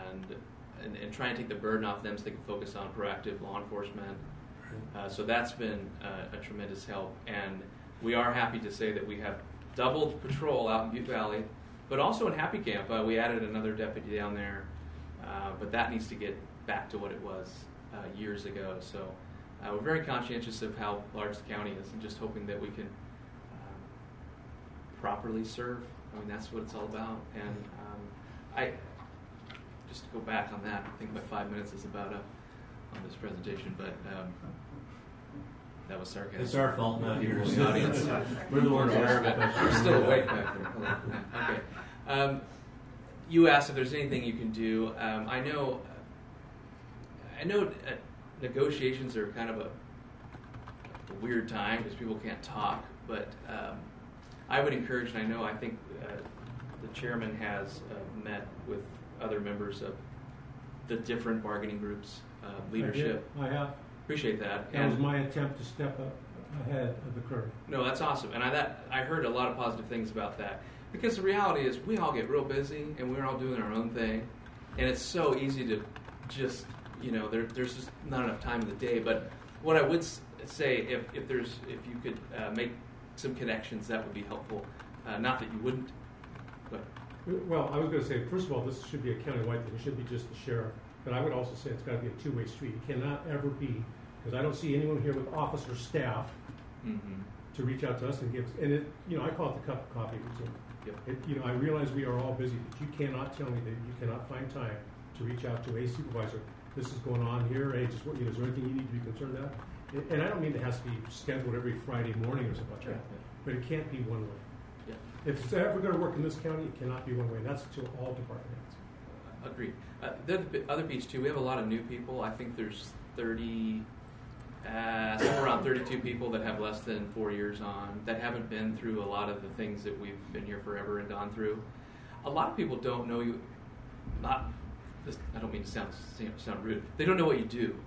and try and take the burden off them so they can focus on proactive law enforcement. So that's been a tremendous help, and we are happy to say that we have doubled patrol out in Butte Valley, but also in Happy Camp. We added another deputy down there, but that needs to get back to what it was years ago. So we're very conscientious of how large the county is, and just hoping that we can properly serve. I mean, that's what it's all about. And I just to go back on that, I think my 5 minutes is about up on this presentation, but that was sarcasm.
It's our fault, not yours.
The audience.
We're the ones
aware of it. We're still awake back there. Okay. You asked if there's anything you can do. I know negotiations are kind of a weird time because people can't talk, but I would encourage, and I think the chairman has met with other members of the different bargaining groups, leadership.
I have.
Appreciate that.
That was my attempt to step up ahead of the curve.
No, that's awesome, and I heard a lot of positive things about that, because the reality is we all get real busy and we're all doing our own thing, and it's so easy to just there's just not enough time in the day. But what I would say, if you could make some connections, that would be helpful. Not that you wouldn't, but
well, I was going to say, first of all, this should be a countywide thing. It should be just the sheriff. But I would also say it's got to be a two-way street. It cannot ever be, because I don't see anyone here with officer staff to reach out to us and give us. And I call it the cup of coffee routine. Yep. I realize we are all busy, but you cannot tell me that you cannot find time to reach out to a supervisor. This is going on here. Hey, is there anything you need to be concerned about? And I don't mean it has to be scheduled every Friday morning or something like that, but it can't be one way.
Yeah.
If it's ever going to work in this county, it cannot be one way. That's to all department heads.
Agreed. The other piece too, we have a lot of new people. I think there's somewhere around 32 people that have less than 4 years on, that haven't been through a lot of the things that we've been here forever and gone through. A lot of people don't know you. I don't mean to sound rude. They don't know what you do.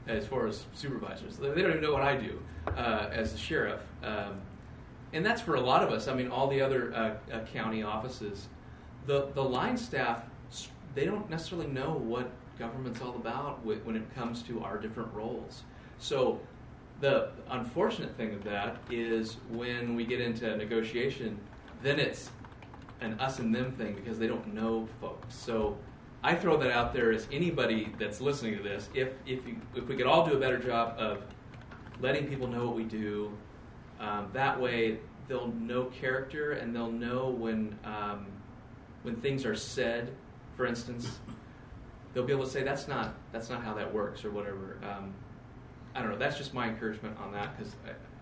as far as supervisors. They don't even know what I do as the sheriff. And that's for a lot of us. I mean, all the other county offices, the line staff, they don't necessarily know what government's all about when it comes to our different roles. So the unfortunate thing of that is when we get into negotiation, then it's an us and them thing because they don't know folks. So I throw that out there as anybody that's listening to this. If we could all do a better job of letting people know what we do, that way they'll know character and they'll know when things are said. For instance, they'll be able to say that's not how that works or whatever. I don't know. That's just my encouragement on that because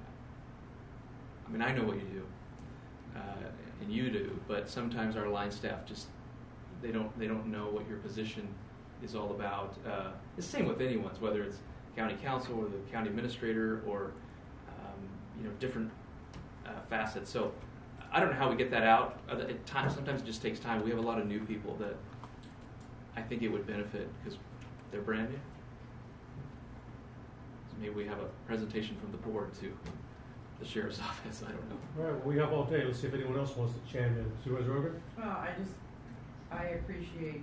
I mean I know what you do and you do, but sometimes our line staff just they don't know what your position is all about. It's the same with anyone's, whether it's county council or the county administrator or different facets. So I don't know how we get that out. Sometimes it just takes time. We have a lot of new people that I think it would benefit because they're brand new. So maybe we have a presentation from the board to the sheriff's office. I don't know.
All right, well, we have all day. Let's see if anyone else wants to chime in. Supervisor Rogan?
Well, I appreciate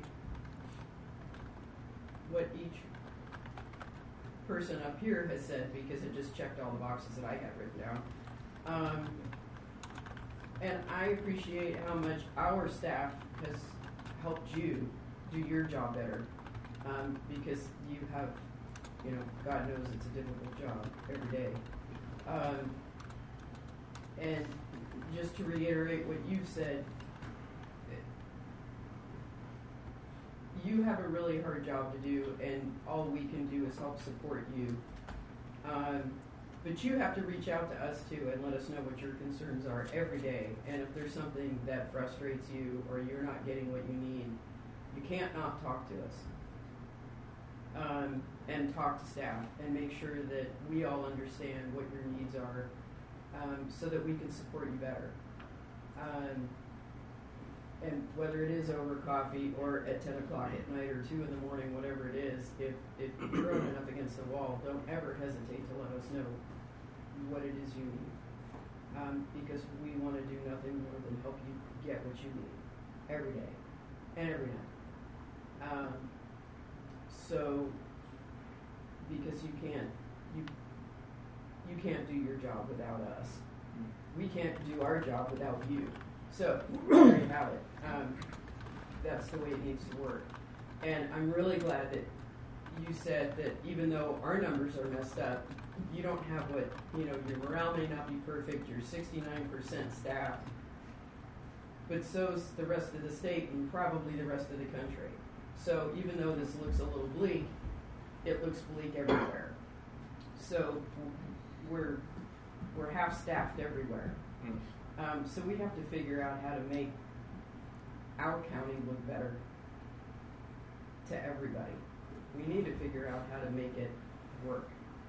what each person up here has said because it just checked all the boxes that I had written down. And I appreciate how much our staff has helped you do your job better because you have, God knows it's a difficult job every day. And just to reiterate what you've said, you have a really hard job to do, and all we can do is help support you. But you have to reach out to us too and let us know what your concerns are every day. And if there's something that frustrates you or you're not getting what you need, you can't not talk to us. And talk to staff and make sure that we all understand what your needs are so that we can support you better. And whether it is over coffee or at 10 o'clock at night or 2 in the morning, whatever it is, if you're running up against the wall, don't ever hesitate to let us know what it is you need. Because we want to do nothing more than help you get what you need every day and every night. So, because you can't do your job without us. We can't do our job without you. So, there you have it. That's the way it needs to work. And I'm really glad that you said that even though our numbers are messed up, you don't have what, your morale may not be perfect, you're 69% staffed, but so's the rest of the state and probably the rest of the country. So even though this looks a little bleak, it looks bleak everywhere. So we're half-staffed everywhere. So we have to figure out how to make our county look better to everybody. We need to figure out how to make it work.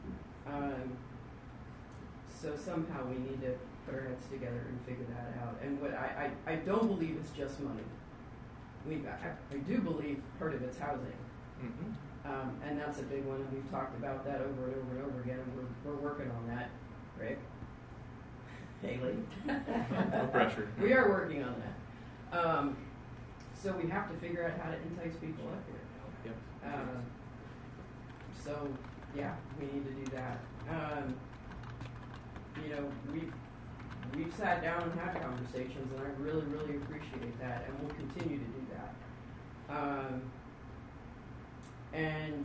So somehow we need to put our heads together and figure that out. And what I don't believe it's just money. I do believe part of it's housing. Mm-hmm. And that's a big one, and we've talked about that over and over and over again, and we're working on that, Rick. Haley.
No pressure.
We are working on that. So we have to figure out how to entice people up here.
Yep.
So, yeah, we need to do that. We've sat down and had conversations, and I really, really appreciate that, and we'll continue to do that. And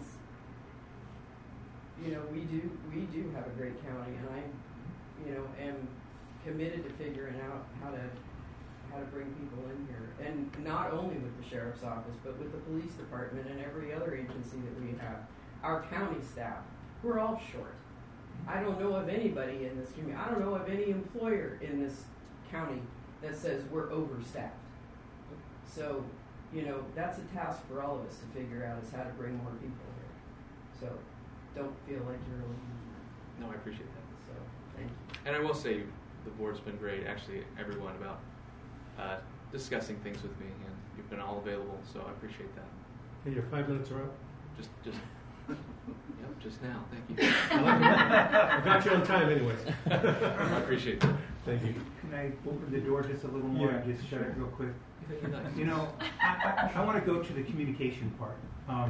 we do have a great county, and I, am committed to figuring out how to bring people in here, and not only with the sheriff's office, but with the police department and every other agency that we have. Our county staff, we're all short. I don't know of anybody in this community. I don't know of any employer in this county that says we're overstaffed. So, that's a task for all of us to figure out is how to bring more people here. So, don't feel like you're alone.
No, I appreciate that.
So, thank you.
And I will say the board's been great, actually, everyone, about discussing things with me, and you've been all available, so I appreciate that.
Okay, your 5 minutes are up.
Just Yep, just now. Thank you.
I got you on time anyways.
I appreciate that.
Thank you.
Can I open the door just a little more and
Yeah,
just shut it real quick?
Nice.
You know, I want to go to the communication part.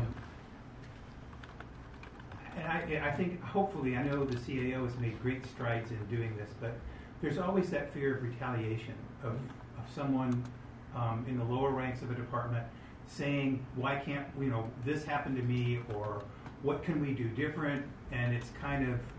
And I think, hopefully, I know the CAO has made great strides in doing this, but there's always that fear of retaliation of someone in the lower ranks of a department saying, why can't, this happened to me, or what can we do different? And it's kind of,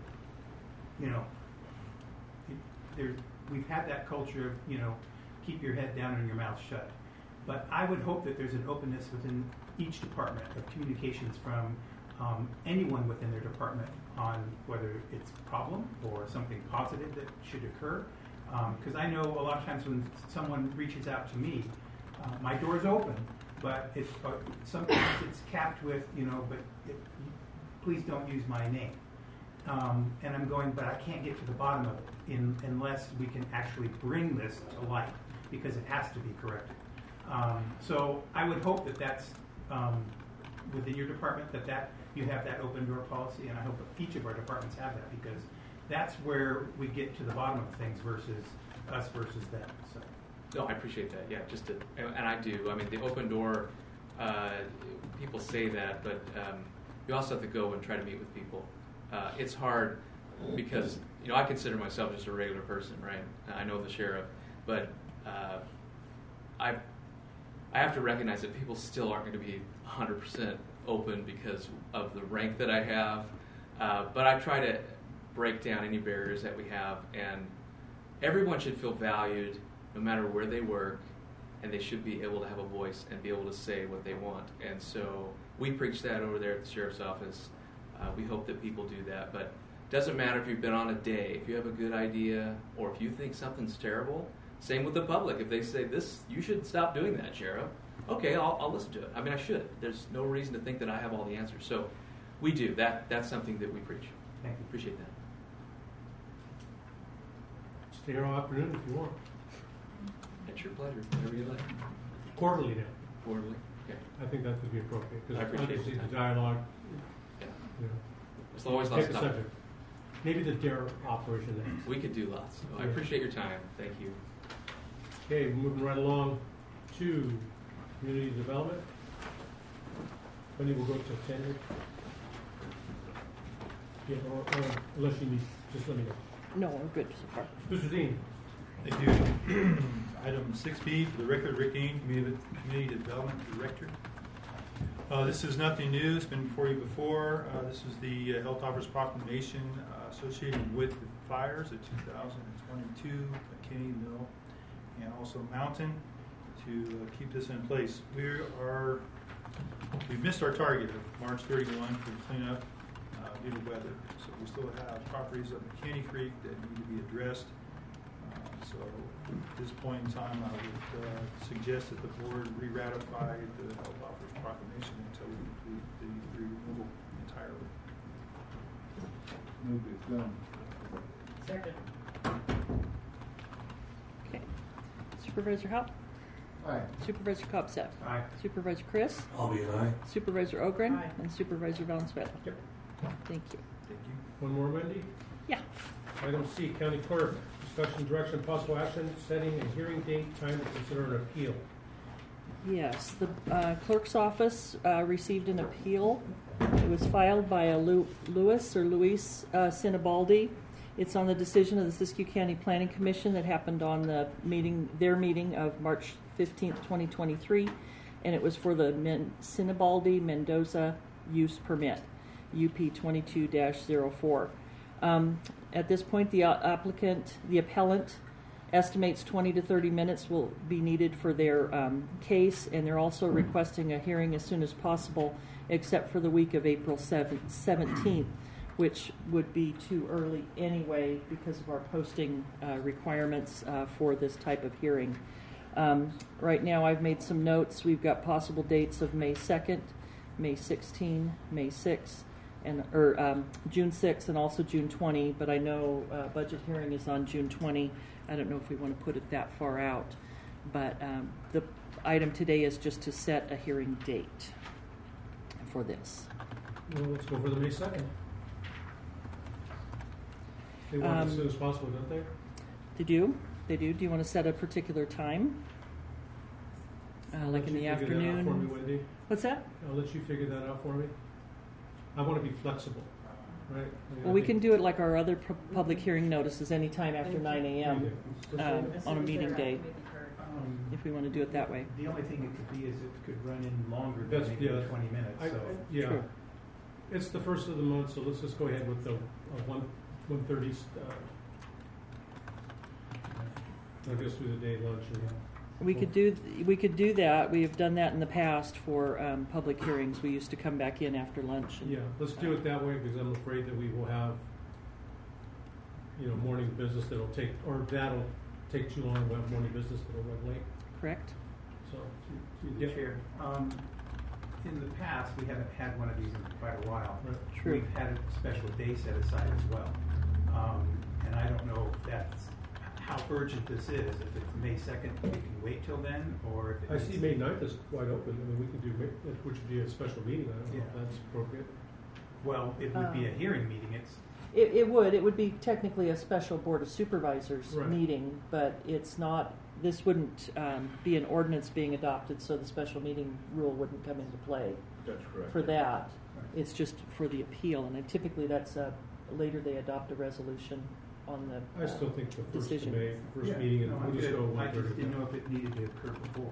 we've had that culture of, keep your head down and your mouth shut. But I would hope that there's an openness within each department of communications from anyone within their department on whether it's a problem or something positive that should occur. Because I know a lot of times when someone reaches out to me, my door's open, but sometimes it's capped with, please don't use my name. And I'm going, but I can't get to the bottom of it unless we can actually bring this to light, because it has to be corrected. So I would hope that that's within your department, that you have that open door policy, and I hope each of our departments have that, because that's where we get to the bottom of things versus us versus them. So.
No, I appreciate that. Yeah, and I do. I mean, the open door, people say that, but you also have to go and try to meet with people. It's hard because, I consider myself just a regular person, right? I know the sheriff, but I have to recognize that people still aren't going to be 100% open because of the rank that I have. But I try to break down any barriers that we have, and everyone should feel valued no matter where they work, and they should be able to have a voice and be able to say what they want. And so we preach that over there at the sheriff's office. We hope that people do that, but it doesn't matter if you've been on a day. If you have a good idea, or if you think something's terrible, same with the public. If they say, you should stop doing that, Sheriff, okay, I'll listen to it. I mean, I should. There's no reason to think that I have all the answers. So we do. That's something that we preach.
Thank you.
Appreciate that.
Stay here all afternoon if you want.
It's your pleasure. Whatever you like.
Quarterly now.
Quarterly. Okay.
I think that would be appropriate,
I
because
appreciate
obviously
that.
the dialogue,
Yeah. There's always lots
pick
of
a
stuff.
subject. Maybe the DARE operation next.
We could do lots. So I
Yeah.
appreciate your time. Thank you.
Okay, moving right along to community development. Wendy will go to 10 here. Yeah, or unless you need, just let me know.
No, we're good so far.
Mr. Dean.
Thank you. Item 6B, for the record, Rick Dean, Community Development Director. This is nothing new. It's been before you before. This is the Health Officer's Proclamation associated with the fires of 2022, McKinney, Mill, and also Mountain, to keep this in place. We've missed our target of March 31 for cleanup due to weather. So we still have properties up McKinney Creek that need to be addressed. So at this point in time, I would suggest that the board re-ratify the Health Officer's Proclamation until we complete the removal entirely.
Move it done.
Second.
Okay. Supervisor Haupt?
Aye.
Supervisor Copsett?
Aye.
Supervisor Chris?
I'll be an aye.
Supervisor Ogren?
Aye.
And Supervisor Valenzuela?
Yep.
Thank you.
Thank you.
One more, Wendy.
Yeah.
Item C, County Clerk. Discussion, direction, possible action, setting a hearing date, time to consider an appeal.
Yes, the clerk's office received an appeal. It was filed by a Luis Sinibaldi. It's on the decision of the Siskiyou County Planning Commission that happened on their meeting of March 15th, 2023, and it was for the Sinibaldi Mendoza use permit, UP 22-04. At this point, the appellant estimates 20 to 30 minutes will be needed for their case, and they're also requesting a hearing as soon as possible, except for the week of April 17th, which would be too early anyway because of our posting requirements for this type of hearing. Right now, I've made some notes. We've got possible dates of May 2nd, May 16, May 6th, or June 6th and also June 20, but I know budget hearing is on June 20. I don't know if we want to put it that far out, but the item today is just to set a hearing date for this.
Well, let's go for the May 2nd. They want it as soon as possible, don't they?
They do. They do. Do you want to set a particular time? Like in the
Let you figure that out for me,
afternoon?
Wendy.
What's that?
I'll let you figure that out for me. I want to be flexible, right?
Well, we can do it like our other public hearing notices anytime after 9 a.m. On a meeting day, if we want to do it that way.
The only thing it could be is it could run in longer than
That's-
maybe
yeah.
20 minutes. So.
Yeah.
True.
It's the first of the month, so let's just go ahead with the 1:30. I guess through the day lunch.
We could do that. We have done that in the past for public hearings. We used to come back in after lunch. And,
Yeah, let's do it that way because I'm afraid that we will have, morning business that'll take too long. We'll have morning business that'll run late.
Correct.
So,
Chair, in the past, we haven't had one of these in quite a while.
Right.
True.
We've had a special day set aside as well. And I don't know if that's how urgent this is. If it's May 2nd, we can wait till then, or if
I see May 9th is wide open. I mean, we can do, which would be a special meeting. I don't know if that's appropriate.
Well, it would be a hearing meeting.
It would be technically a special Board of Supervisors
Right.
meeting, but it's not. This wouldn't be an ordinance being adopted, so the special meeting rule wouldn't come into play
That's correct.
for that. It's just for the appeal, and typically that's later they adopt a resolution on the
I still think the first
decision.
of May, first
Yeah,
meeting, and
no, I'm
we'll just
good.
go
I just
1:30.
didn't know if it needed to occur before.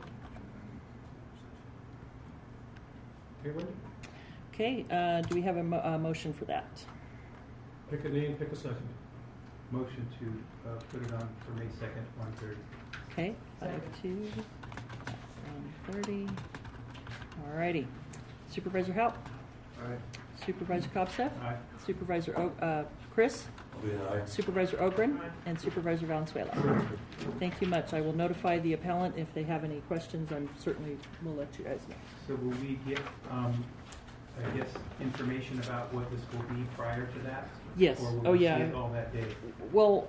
Okay, Wendy?
Okay, do we have a motion for that?
Pick a name, pick a second.
Motion to put it on for May 2nd, 1:30.
Okay, 5-2, 1:30. All righty. Supervisor Haupt?
Aye.
Supervisor Kopseff?
Aye.
Supervisor Chris?
I'll be an aye.
Supervisor Ogren? And Supervisor Valenzuela? Thank you much. I will notify the appellant if they have any questions. I'm certainly will let you guys know.
So will we get, I guess, information about what this will be prior to that?
Yes.
Or will
Oh,
we
yeah.
see it all that day?
Well,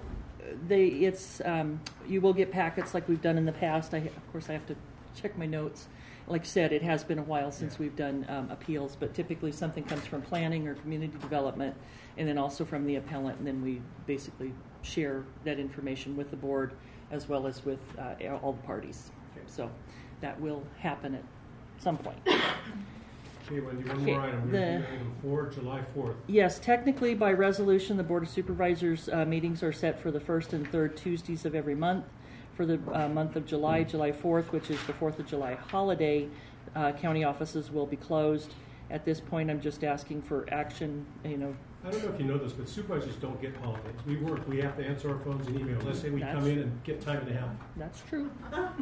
you will get packets like we've done in the past. Of course, I have to check my notes. Like I said, it has been a while since we've done appeals, but typically something comes from planning or community development, and then also from the appellant, and then we basically share that information with the board as well as with all the parties.
Okay.
So that will happen at some point.
Okay, Wendy, one
Okay,
more item. We're doing item 4, July 4th.
Yes, technically by resolution, the Board of Supervisors meetings are set for the first and third Tuesdays of every month. For the month of July, July 4th, which is the 4th of July holiday, county offices will be closed. At this point, I'm just asking for action,
I don't know if you know this, but supervisors don't get holidays. We work, we have to answer our phones and emails. Let's say we come in and get time and a half.
That's true.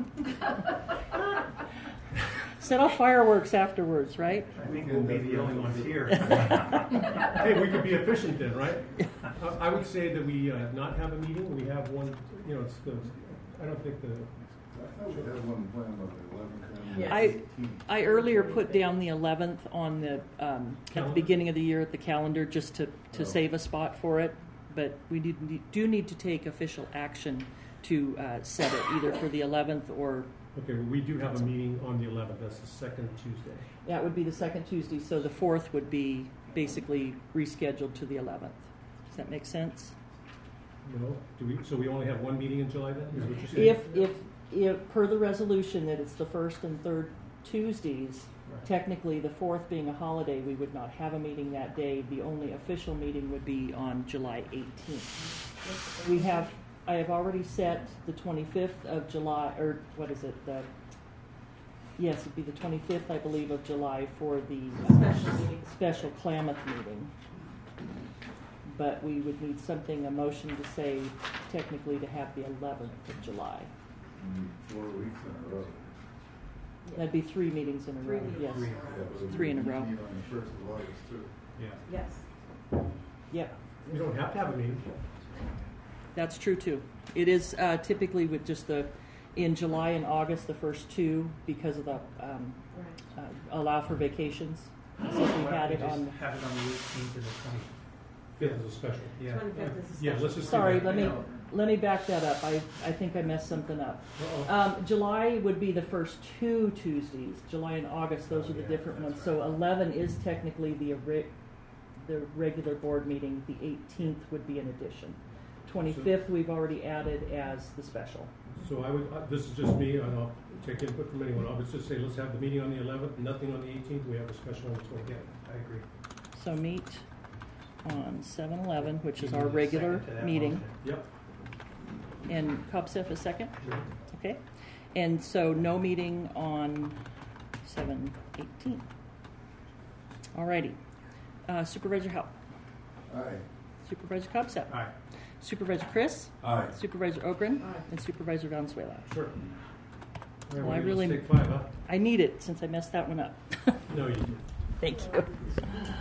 Set off fireworks afterwards, right?
I think we'll be the only ones here.
Hey, we could be efficient then, right? I would say that we not have a meeting. We have one, I don't think
I thought we had one planned on the 11th and
Yes.
the 18th.
I earlier put down the 11th on the at the
Calendar?
beginning of the year at the calendar just to save a spot for it. But we do need to take official action to set it either for the 11th or
Okay, well, we do have a meeting on the 11th. That's the second Tuesday.
that would be the second Tuesday. So the 4th would be basically rescheduled to the 11th. Does that make sense?
No? So we only have one meeting in July then? Is what you're saying?
If per the resolution that it's the first and third Tuesdays,
Right.
technically the 4th being a holiday, we would not have a meeting that day. The only official meeting would be on July 18th. I have already set the 25th of July, or what is it? Yes, it'd be the 25th, I believe, of July for the special Klamath meeting. But we would need a motion to say technically to have the 11th of July.
4 weeks in a row.
That'd be 3 meetings in a row, yes.
Three.
Yeah, but
3 in a
we
row.
meet on the 1st of August too.
Yeah.
Yes.
Yep,
We don't have to have a meeting.
that's true too. It is typically with just in July and August, the first 2, because of the allow for vacations. So we had it on.
Have it on the 18th and the
5th is a special.
20th. Yeah.
25th is a
Yeah,
special.
let's just.
Sorry,
do
let
that.
me. let me back that up. I think I messed something up.
Uh-oh.
July would be the first 2 Tuesdays. July and August, those are the different ones. So 11 is technically the regular board meeting. The 18th would be an addition. 25th we've already added as the special.
So I would, this is just me, and I'll take input from anyone. I would just say, let's have the meeting on the 11th, nothing on the 18th. We have a special on the 20th.
I agree.
So meet on 7/11, which is
You
our
need a
regular
second to that
meeting.
motion.
Yep.
And Kopsef a second?
Sure.
Okay. And so no meeting on 7/18. Alrighty. Supervisor Haupt.
Aye.
Supervisor Kopsef.
Aye.
Supervisor Chris.
Aye.
Supervisor Ogren.
Aye.
And Supervisor Valenzuela.
Sure. All right,
Well, I
we're
really-
gonna take 5, huh?
I need it since I messed that one up.
No, you didn't.
Thank you.